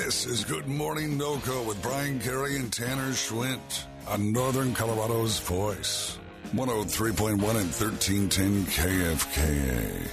This is Good Morning NoCo with Brian Carey and Tanner Schwint on Northern Colorado's Voice. 103.1 and 1310 KFKA.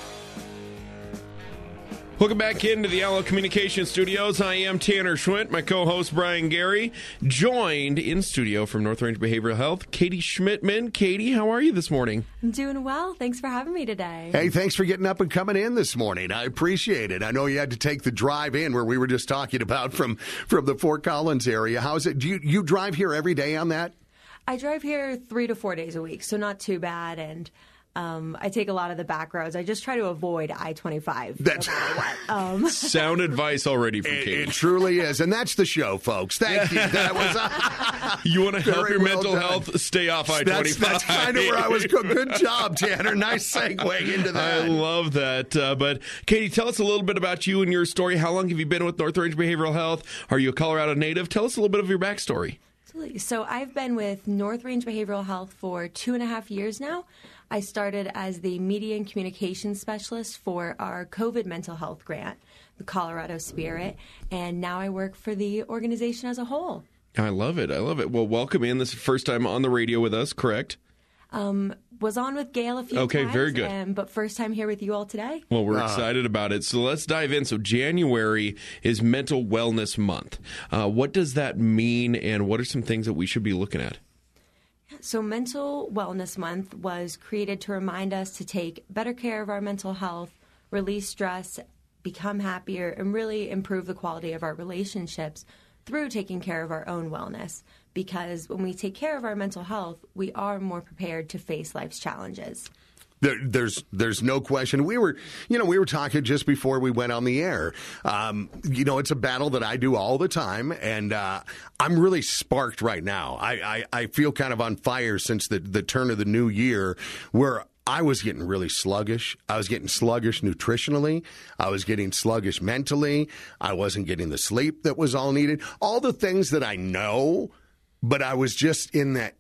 Welcome back into the Allo Communication Studios. I am Tanner Schwint, my co-host Brian Gary, joined in studio from North Range Behavioral Health, Katie Schmidtman. Katie, how are you this morning? I'm doing well. Thanks for having me today. Hey, thanks for getting up and coming in this morning. I appreciate it. I know you had to take the drive in where we were just talking about from the Fort Collins area. How is it? Do you drive here every day on that? I drive here 3 to 4 days a week, so not too bad, and I take a lot of the back roads. I just try to avoid I-25. That's no matter what. Sound advice already from Katie. It truly is, and that's the show, folks. Thank you. That was you want to help your well mental done. health? Stay off I-25. That's kind of where I was going. Good job, Tanner. Nice segue into that. I love that. But Katie, tell us a little bit about you and your story. How long have you been with North Range Behavioral Health? Are you a Colorado native? Tell us a little bit of your backstory. Absolutely. So I've been with North Range Behavioral Health for 2.5 years now. I started as the media and communications specialist for our COVID mental health grant, the Colorado Spirit, and now I work for the organization as a whole. I love it. I love it. Well, welcome in. This is the first time on the radio with us, correct? Was on with Gail a few times. Okay, very good. But first time here with you all today. Well, we're excited about it. So let's dive in. So January is Mental Wellness Month. What does that mean, and what are some things that we should be looking at? So Mental Wellness Month was created to remind us to take better care of our mental health, release stress, become happier, and really improve the quality of our relationships through taking care of our own wellness. Because when we take care of our mental health, we are more prepared to face life's challenges. There's no question. We were talking just before we went on the air. It's a battle that I do all the time, and I'm really sparked right now. I feel kind of on fire since the turn of the new year, where I was getting really sluggish. I was getting sluggish nutritionally. I was getting sluggish mentally. I wasn't getting the sleep that was all needed. All the things that I know, but I was just in that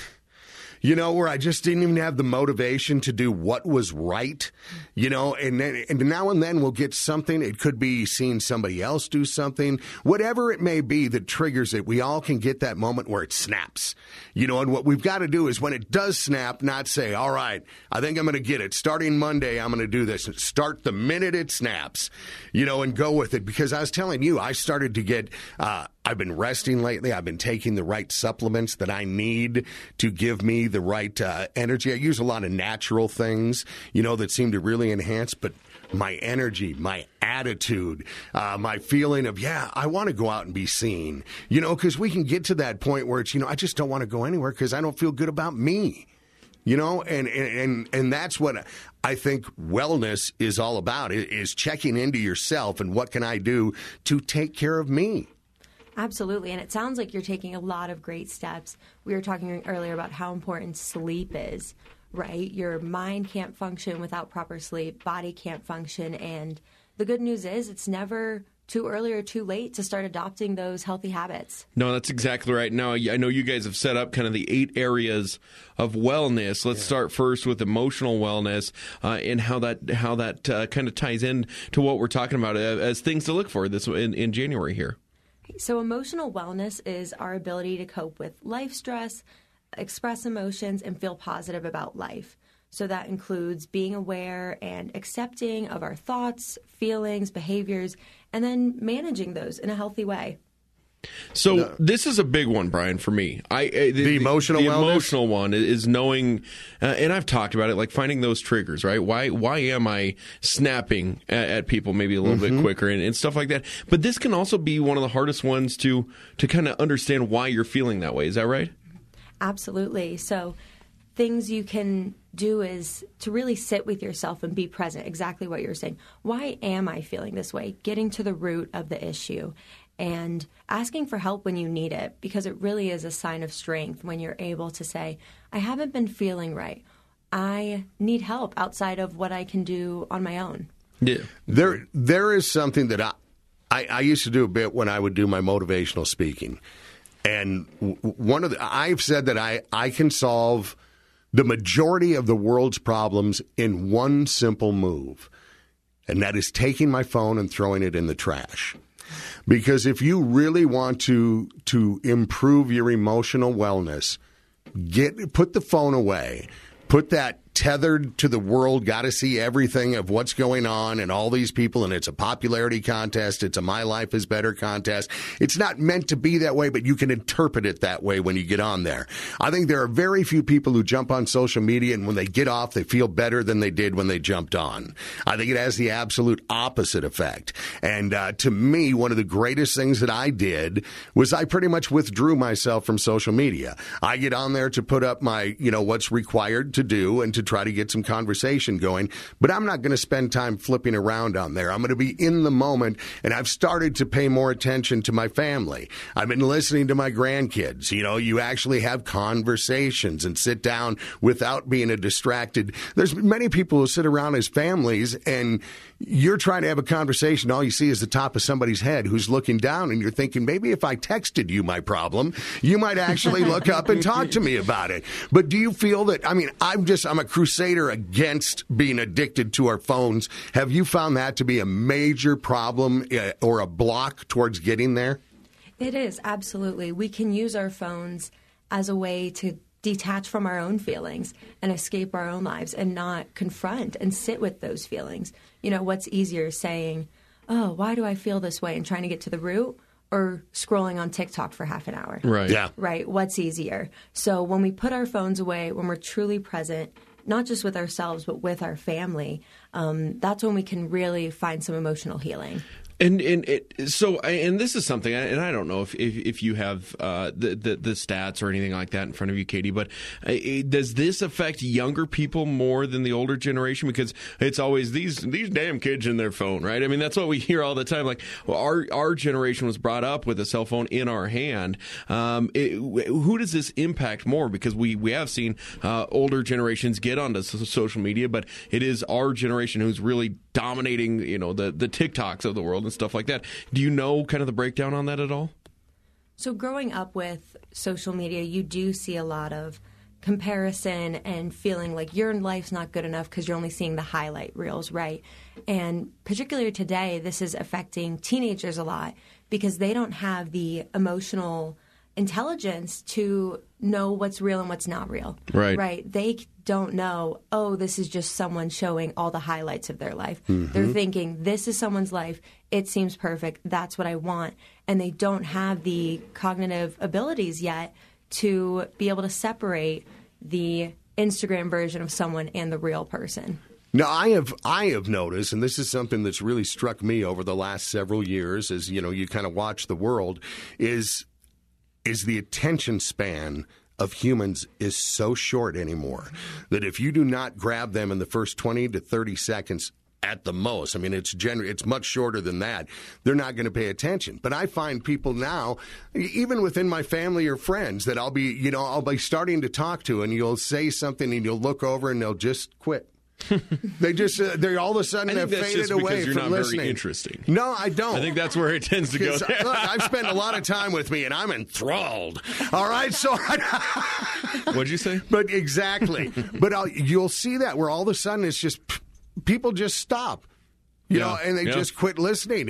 where I just didn't even have the motivation to do what was right, and now and then we'll get something. It could be seeing somebody else do something, whatever it may be that triggers it. We all can get that moment where it snaps, and what we've got to do is when it does snap, not say, all right, I think I'm going to get it. Starting Monday, I'm going to do this. Start the minute it snaps, and go with it. Because I was telling you, I started to get, I've been resting lately. I've been taking the right supplements that I need to give me the right energy. I use a lot of natural things, that seem to really enhance, but my energy, my attitude, my feeling of, I want to go out and be seen, because we can get to that point where it's, I just don't want to go anywhere because I don't feel good about me, and that's what I think wellness is all about, is checking into yourself and what can I do to take care of me. Absolutely, and it sounds like you're taking a lot of great steps. We were talking earlier about how important sleep is, right? Your mind can't function without proper sleep, body can't function, and the good news is it's never too early or too late to start adopting those healthy habits. No, that's exactly right. Now, I know you guys have set up kind of the 8 areas of wellness. Let's start first with emotional wellness and how that kind of ties in to what we're talking about as things to look for this in January here. So emotional wellness is our ability to cope with life stress, express emotions, and feel positive about life. So that includes being aware and accepting of our thoughts, feelings, behaviors, and then managing those in a healthy way. So this is a big one, Brian, for me. The emotional wellness? The emotional one is knowing, and I've talked about it, like finding those triggers, right? Why am I snapping at people maybe a little bit quicker and stuff like that? But this can also be one of the hardest ones to kind of understand why you're feeling that way. Is that right? Absolutely. So things you can do is to really sit with yourself and be present, exactly what you're saying. Why am I feeling this way? Getting to the root of the issue. And asking for help when you need it, because it really is a sign of strength when you're able to say, I haven't been feeling right. I need help outside of what I can do on my own. Yeah. There is something that I used to do a bit when I would do my motivational speaking. And I've said that I can solve the majority of the world's problems in one simple move, and that is taking my phone and throwing it in the trash. Because if you really want to improve your emotional wellness, put the phone away. Put that tethered to the world, got to see everything of what's going on and all these people, and it's a popularity contest. It's a My Life is Better contest. It's not meant to be that way, but you can interpret it that way when you get on there. I think there are very few people who jump on social media, and when they get off, they feel better than they did when they jumped on. I think it has the absolute opposite effect. And to me, one of the greatest things that I did was I pretty much withdrew myself from social media. I get on there to put up my, what's required to do and to try to get some conversation going, but I'm not going to spend time flipping around on there. I'm going to be in the moment, and I've started to pay more attention to my family. I've been listening to my grandkids. You actually have conversations and sit down without being a distracted. There's many people who sit around as families, and you're trying to have a conversation. All you see is the top of somebody's head who's looking down, and you're thinking, maybe if I texted you my problem, you might actually look up and talk to me about it. But do you feel that, I'm a crusader against being addicted to our phones. Have you found that to be a major problem or a block towards getting there? It is, absolutely. We can use our phones as a way to detach from our own feelings and escape our own lives and not confront and sit with those feelings. What's easier, saying, oh, why do I feel this way, and trying to get to the root, or scrolling on TikTok for half an hour? Right. Yeah. Right. What's easier? So when we put our phones away, when we're truly present, not just with ourselves, but with our family, that's when we can really find some emotional healing. And this is something, and I don't know if you have the stats or anything like that in front of you, Katie, but does this affect younger people more than the older generation? Because it's always these damn kids in their phone, right? I mean, that's what we hear all the time. Like, well, our generation was brought up with a cell phone in our hand. Who does this impact more? Because we have seen older generations get onto social media, but it is our generation who's really dominating, the TikToks of the world and stuff like that. Do you know kind of the breakdown on that at all? So growing up with social media, you do see a lot of comparison and feeling like your life's not good enough because you're only seeing the highlight reels, right? And particularly today, this is affecting teenagers a lot because they don't have the emotional intelligence to know what's real and what's not real. Right. They don't know, oh, this is just someone showing all the highlights of their life. Mm-hmm. They're thinking, this is someone's life. It seems perfect. That's what I want. And they don't have the cognitive abilities yet to be able to separate the Instagram version of someone and the real person. Now, I have noticed, and this is something that's really struck me over the last several years as, you kind of watch the world, is the attention span of humans is so short anymore that if you do not grab them in the first 20 to 30 seconds at the most, it's much shorter than that, they're not going to pay attention. But I find people now, even within my family or friends, that I'll be starting to talk to, and you'll say something and you'll look over and they'll just quit. They all of a sudden have faded away from listening. You're not very interesting. No, I don't. I think that's where it tends to go. Look, I've spent a lot of time with me, and I'm enthralled. All right, so what'd you say? But exactly. But you'll see that where all of a sudden it's just people just stop. And they just quit listening.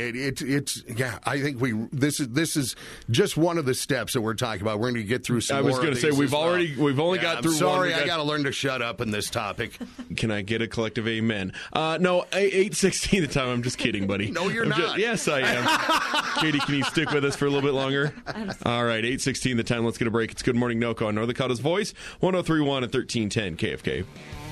I think this is just one of the steps that we're talking about. We're going to get through some more. I was going to say we've only got through. Sorry, I got to learn to shut up in this topic. Can I get a collective amen? No, 8:16 the time. I'm just kidding, buddy. No, you're not. Yes, I am. Katie, can you stick with us for a little bit longer? All right, 8:16 the time. Let's get a break. It's Good Morning NoCo on North Dakota's Voice, 103.1 and 1310 KFK.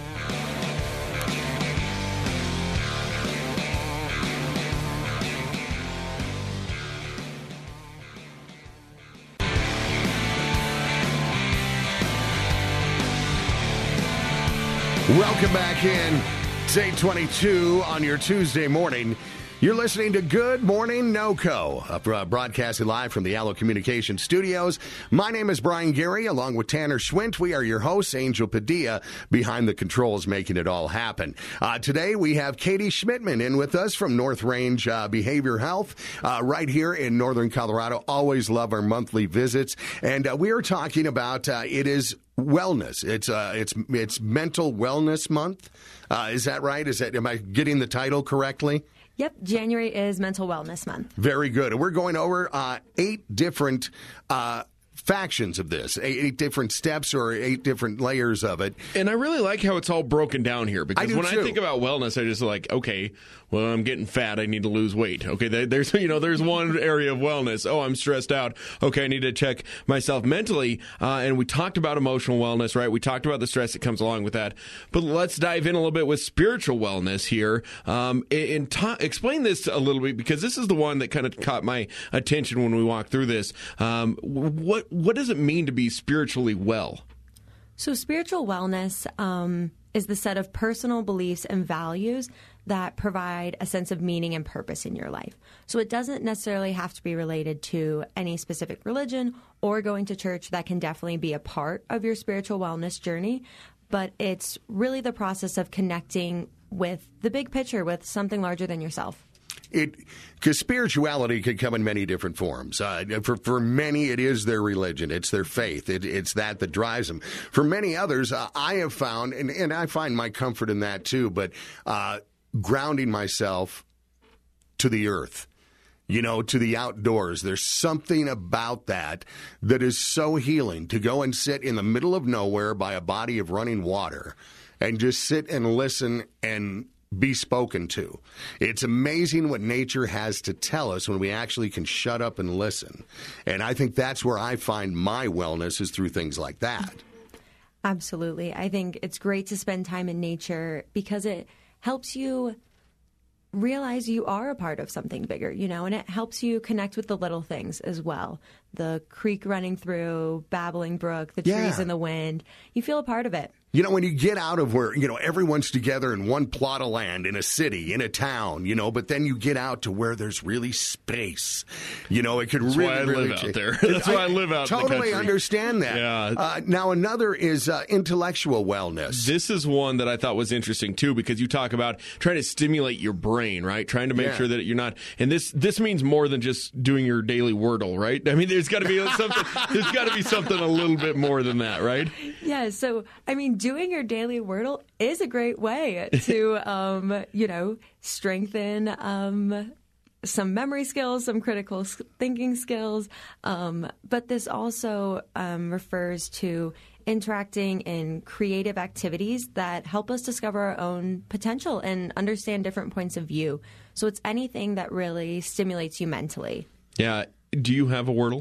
Welcome back in. It's 8:22 on your Tuesday morning. You're listening to Good Morning NoCo, broadcasting live from the Allo Communications Studios. My name is Brian Gary, along with Tanner Schwint. We are your hosts, Angel Padilla, behind the controls, making it all happen. Today, we have Katie Schmidtman in with us from North Range Behavior Health, right here in Northern Colorado. Always love our monthly visits. And we are talking about, it is wellness. It's Mental Wellness Month. Is that right? Am I getting the title correctly? Yep, January is Mental Wellness Month. Very good. And we're going over 8 different factions of this, 8 different steps or 8 different layers of it. And I really like how it's all broken down here, because when I think about wellness, I just like, okay, well, I'm getting fat, I need to lose weight. Okay, there's one area of wellness. Oh, I'm stressed out. Okay, I need to check myself mentally. And we talked about emotional wellness, right? We talked about the stress that comes along with that. But let's dive in a little bit with spiritual wellness here. Explain this a little bit, because this is the one that kind of caught my attention when we walked through this. What does it mean to be spiritually well? So spiritual wellness is the set of personal beliefs and values that provide a sense of meaning and purpose in your life. So it doesn't necessarily have to be related to any specific religion or going to church. That can definitely be a part of your spiritual wellness journey, but it's really the process of connecting with the big picture, with something larger than yourself. Because spirituality can come in many different forms. For many, it is their religion. It's their faith. It's that drives them. For many others, I have found, and I find my comfort in that too, but grounding myself to the earth, to the outdoors. There's something about that is so healing, to go and sit in the middle of nowhere by a body of running water and just sit and listen and be spoken to. It's amazing what nature has to tell us when we actually can shut up and listen. And I think that's where I find my wellness, is through things like that. Absolutely. I think it's great to spend time in nature because it helps you realize you are a part of something bigger, and it helps you connect with the little things as well. The creek running through, babbling brook, the trees in the wind. You feel a part of it. When you get out of where, everyone's together in one plot of land, in a city, in a town, but then you get out to where there's really space. It could really, why I really live out there. That's why I live out in the country. Totally understand that. Yeah. Now, another is intellectual wellness. This is one that I thought was interesting, too, because you talk about trying to stimulate your brain, right? Trying to make sure that you're not, and this means more than just doing your daily Wordle, right? I mean, there's got to be something, a little bit more than that, right? Yeah. So, doing your daily Wordle is a great way to, strengthen some memory skills, some critical thinking skills. But this also refers to interacting in creative activities that help us discover our own potential and understand different points of view. So it's anything that really stimulates you mentally. Yeah. Do you have a Wordle?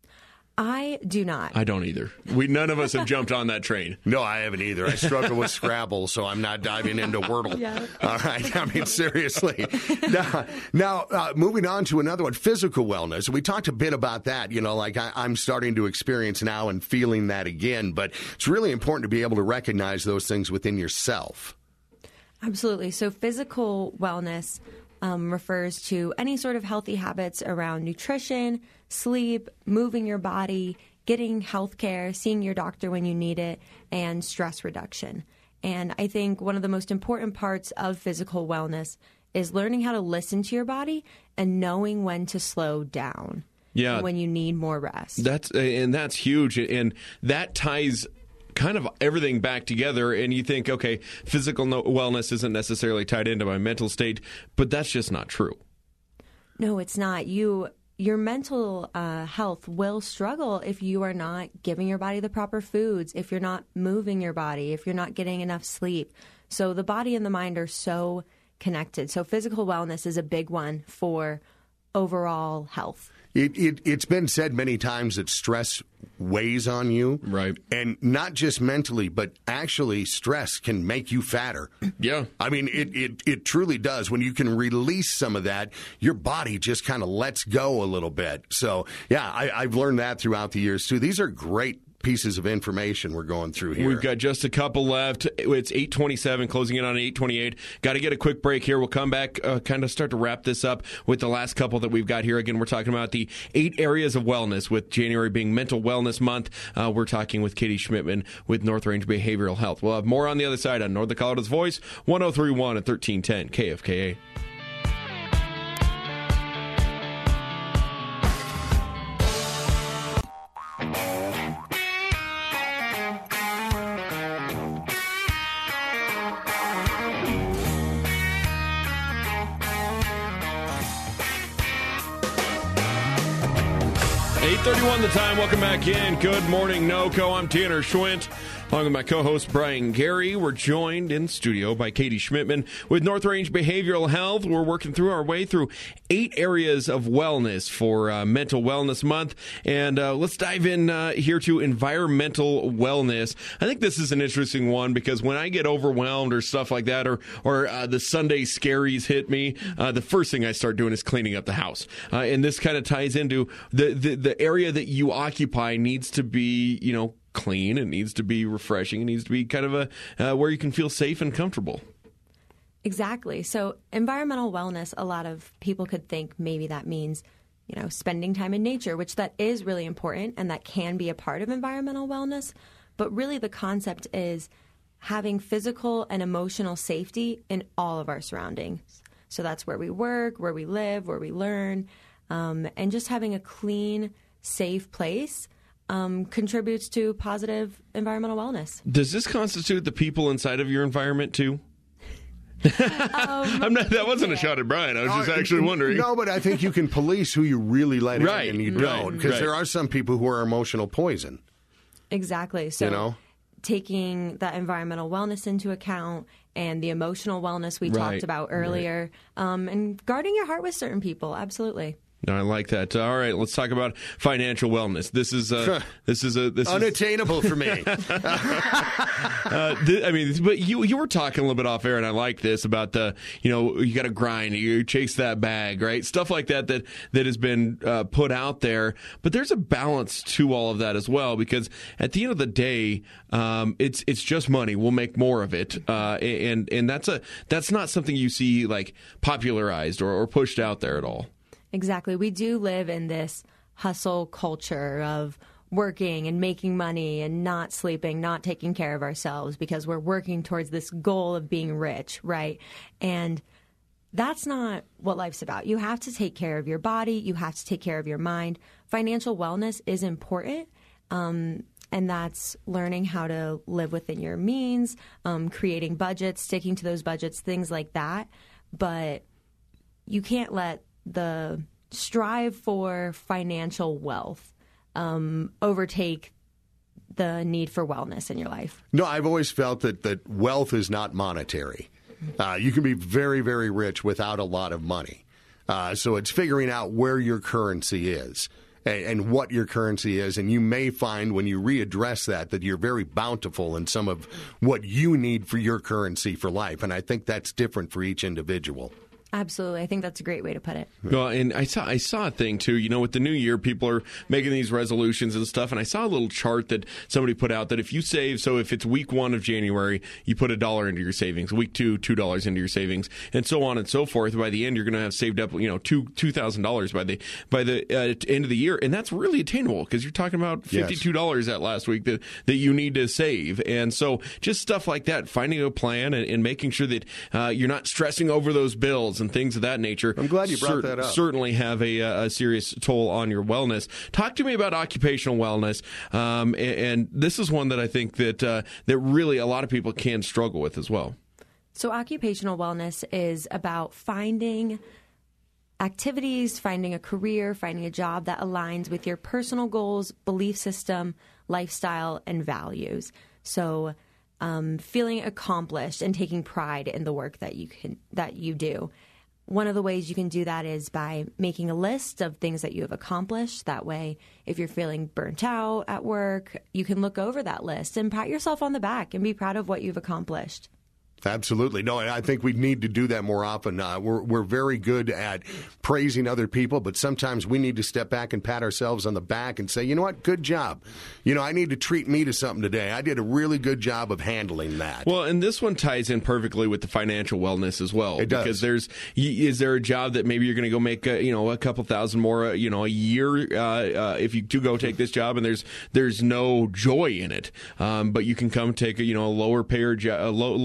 I do not. I don't either. None of us have jumped on that train. No, I haven't either. I struggle with Scrabble, so I'm not diving into Wordle. Yeah. All right. Seriously. Now, moving on to another one, physical wellness. We talked a bit about that, I'm starting to experience now and feeling that again, but it's really important to be able to recognize those things within yourself. Absolutely. So physical wellness refers to any sort of healthy habits around nutrition, sleep, moving your body, getting health care, seeing your doctor when you need it, and stress reduction. And I think one of the most important parts of physical wellness is learning how to listen to your body and knowing when to slow down. Yeah. When you need more rest. That's huge. And that ties kind of everything back together, and you think, okay, physical wellness isn't necessarily tied into my mental state, but that's just not true. No, it's not. Your mental health will struggle if you are not giving your body the proper foods, if you're not moving your body, if you're not getting enough sleep. So the body and the mind are so connected. So physical wellness is a big one for overall health. It's been said many times that stress weighs on you. Right. And not just mentally, but actually stress can make you fatter. Yeah. It truly does. When you can release some of that, your body just kind of lets go a little bit. So, yeah, I've learned that throughout the years, too. These are great pieces of information we're going through here. We've got just a couple left. It's 8:27, closing in on 8:28. Got to get a quick break here. We'll come back, kind of start to wrap this up with the last couple that we've got here. Again, we're talking about the 8 areas of wellness, with January being Mental Wellness Month. We're talking with Katie Schmidtman with North Range Behavioral Health. We'll have more on the other side on Northern Colorado's Voice, 103.1 and 1310 KFKA. 8:31 the time. Welcome back in. Good morning, NOCO. I'm Tanner Schwint. Along with my co-host, Brian Gary. We're joined in studio by Katie Schmidtman with North Range Behavioral Health. We're working through our way through 8 areas of wellness for Mental Wellness Month. And let's dive in here to environmental wellness. I think this is an interesting one because when I get overwhelmed or stuff like that, or the Sunday scaries hit me, the first thing I start doing is cleaning up the house. And this kind of ties into the area that you occupy needs to be, clean. It needs to be refreshing. It needs to be kind of a where you can feel safe and comfortable. Exactly. So environmental wellness, a lot of people could think maybe that means, spending time in nature, which that is really important and that can be a part of environmental wellness. But really the concept is having physical and emotional safety in all of our surroundings. So that's where we work, where we live, where we learn, and just having a clean, safe place contributes to positive environmental wellness. Does this constitute the people inside of your environment too? That wasn't a shot at Brian. I was just actually wondering. No, but I think you can police who you really let in and you don't. Because there are some people who are emotional poison. Exactly. So taking that environmental wellness into account and the emotional wellness we talked about earlier, and guarding your heart with certain people. Absolutely. I like that. All right, let's talk about financial wellness. This is unattainable for me. But you were talking a little bit off air, and I like this about you got to grind, you chase that bag, right? Stuff like that has been put out there. But there's a balance to all of that as well, because at the end of the day, it's just money. We'll make more of it, and that's not something you see like popularized or pushed out there at all. Exactly. We do live in this hustle culture of working and making money and not sleeping, not taking care of ourselves because we're working towards this goal of being rich, right? And that's not what life's about. You have to take care of your body. You have to take care of your mind. Financial wellness is important, and that's learning how to live within your means, creating budgets, sticking to those budgets, things like that. But you can't let the strive for financial wealth overtake the need for wellness in your life. No, I've always felt that wealth is not monetary. You can be very, very rich without a lot of money. So it's figuring out where your currency is and what your currency is. And you may find when you readdress that you're very bountiful in some of what you need for your currency for life. And I think that's different for each individual. Absolutely. I think that's a great way to put it. Well, and I saw a thing, too. With the new year, people are making these resolutions and stuff. And I saw a little chart that somebody put out that if you save, so if it's week 1 of January, you put $1 into your savings, week 2, $2 into your savings, and so on and so forth. By the end, you're going to have saved up, $2,000 by the end of the year. And that's really attainable because you're talking about $52 that last week that you need to save. And so just stuff like that, finding a plan and making sure that you're not stressing over those bills and things of that nature. I'm glad you brought that up. Certainly have a serious toll on your wellness. Talk to me about occupational wellness, and this is one that I think that really a lot of people can struggle with as well. So occupational wellness is about finding activities, finding a career, finding a job that aligns with your personal goals, belief system, lifestyle, and values. So feeling accomplished and taking pride in the work that you do. One of the ways you can do that is by making a list of things that you have accomplished. That way, if you're feeling burnt out at work, you can look over that list and pat yourself on the back and be proud of what you've accomplished. Absolutely. No, I think we need to do that more often. We're very good at praising other people, but sometimes we need to step back and pat ourselves on the back and say, you know what, good job. I need to treat me to something today. I did a really good job of handling that. Well, and this one ties in perfectly with the financial wellness as well. It does. Because is there a job that maybe you're going to go make a couple thousand more a year if you do go take this job and there's no joy in it, but you can come take a lower paid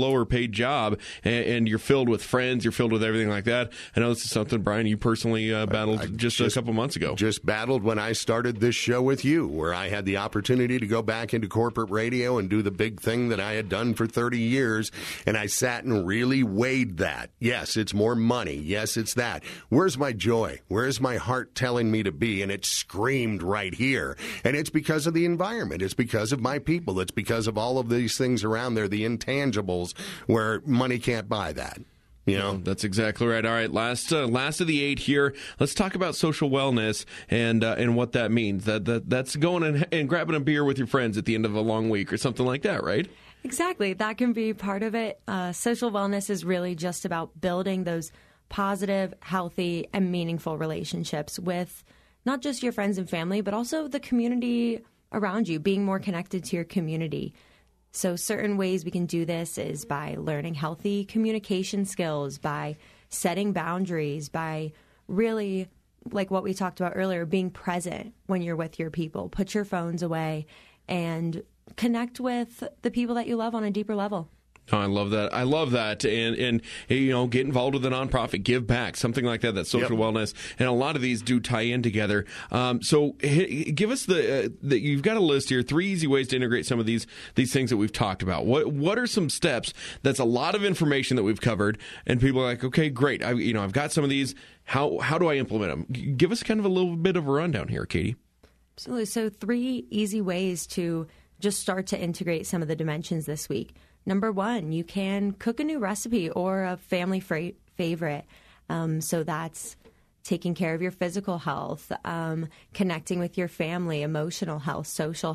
great job, and you're filled with friends, you're filled with everything like that. I know this is something, Brian, you personally battled just a couple months ago. Just battled when I started this show with you, where I had the opportunity to go back into corporate radio and do the big thing that I had done for 30 years, and I sat and really weighed that. Yes, it's more money. Yes, it's that. Where's my joy? Where's my heart telling me to be? And it screamed right here. And it's because of the environment. It's because of my people. It's because of all of these things around there, the intangibles, where money can't buy that. You know? That's exactly right. All right, last of the 8 here. Let's talk about social wellness and what that means. That's going and grabbing a beer with your friends at the end of a long week or something like that, right? Exactly. That can be part of it. Social wellness is really just about building those positive, healthy, and meaningful relationships with not just your friends and family, but also the community around you, being more connected to your community. So certain ways we can do this is by learning healthy communication skills, by setting boundaries, by really, like what we talked about earlier, being present when you're with your people. Put your phones away and connect with the people that you love on a deeper level. Oh, I love that. I love that. And you know, get involved with a nonprofit, give back, something like that. That's social wellness. And a lot of these do tie in together. So give us you've got a list here, 3 easy ways to integrate some of these things that we've talked about. What are some steps? That's a lot of information that we've covered. And people are like, okay, great. I've got some of these. How do I implement them? Give us kind of a little bit of a rundown here, Katie. Absolutely. So 3 easy ways to just start to integrate some of the dimensions this week. Number 1, you can cook a new recipe or a family favorite. So that's taking care of your physical health, connecting with your family, emotional health, social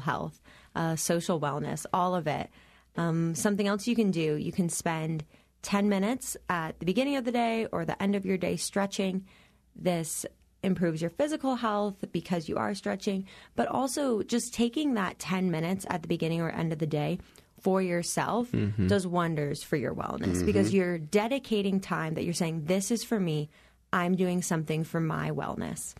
wellness, all of it. Something else you can do, you can spend 10 minutes at the beginning of the day or the end of your day stretching. This improves your physical health because you are stretching, but also just taking that 10 minutes at the beginning or end of the day for yourself does wonders for your wellness because you're dedicating time that you're saying, this is for me. I'm doing something for my wellness.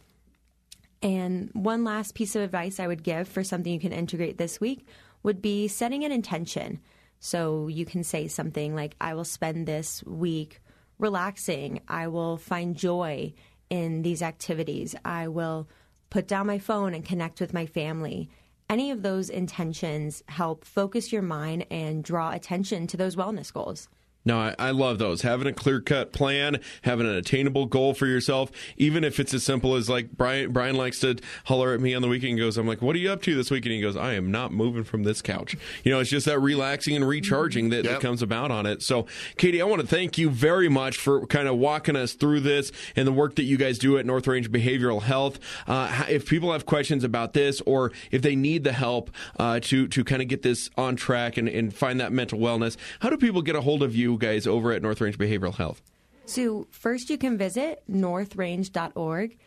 And one last piece of advice I would give for something you can integrate this week would be setting an intention. So you can say something like, I will spend this week relaxing. I will find joy in these activities. I will put down my phone and connect with my family. Any of those intentions help focus your mind and draw attention to those wellness goals. No, I love those. Having a clear-cut plan, having an attainable goal for yourself, even if it's as simple as like Brian likes to holler at me on the weekend and goes, I'm like, what are you up to this weekend? And he goes, I am not moving from this couch. You know, it's just that relaxing and recharging that comes about on it. So, Katie, I want to thank you very much for kind of walking us through this and the work that you guys do at North Range Behavioral Health. If people have questions about this or if they need the help to kind of get this on track and find that mental wellness, how do people get a hold of you guys over at North Range Behavioral Health? So first you can visit northrange.org,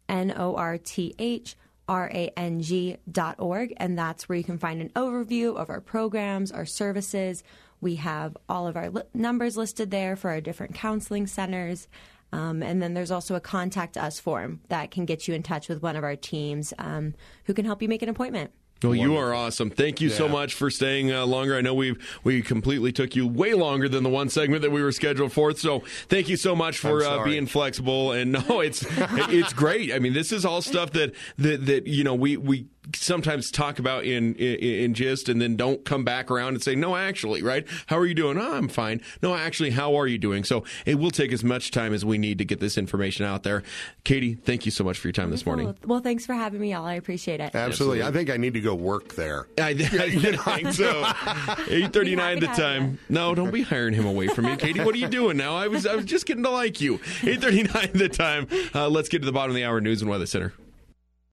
northrang.org, and that's where you can find an overview of our programs, our services. We have all of our numbers listed there for our different counseling centers. And then there's also a contact us form that can get you in touch with one of our teams who can help you make an appointment. Well, you are awesome. Thank you so much for staying longer. I know we completely took you way longer than the one segment that we were scheduled for. So thank you so much for being flexible. And no, it's great. I mean, this is all stuff that you know we sometimes talk about in gist and then don't come back around and say, no, actually, right? How are you doing? Oh, I'm fine. No, actually, how are you doing? So it will take as much time as we need to get this information out there. Katie, thank you so much for your time this morning. Well, thanks for having me, y'all. I appreciate it. Absolutely. I think I need to go work there. I think so. 8:39 the time. No, don't be hiring him away from me. Katie, what are you doing now? I was just getting to like you. 8:39 the time. Let's get to the bottom of the hour news and weather center.